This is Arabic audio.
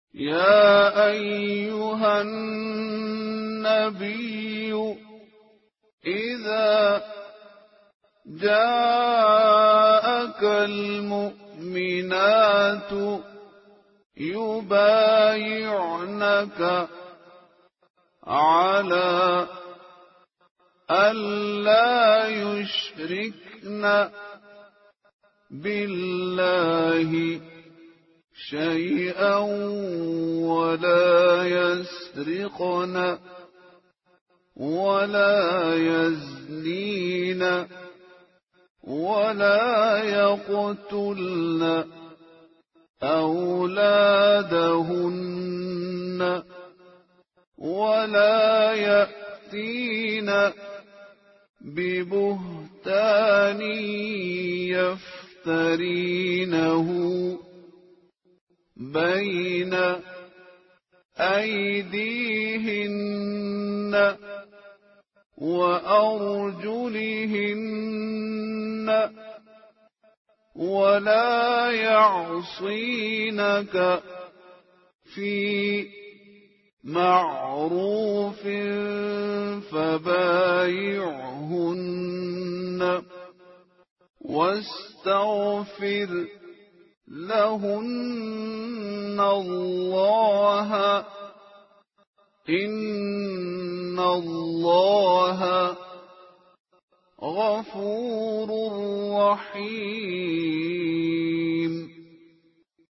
يا أيها النبي إذا جاءك المؤمنات يبايعنك على ألا يشركن بالله شيئا ولا يسرقن ولا يزنين ولا يقتلن أولادهن ولا يأتين ببهتان يفترينه بين أيديهن وأرجلهن ولا يعصينك في معروف فبايعهن واستغفر لهن الله إن الله غفور رحيم.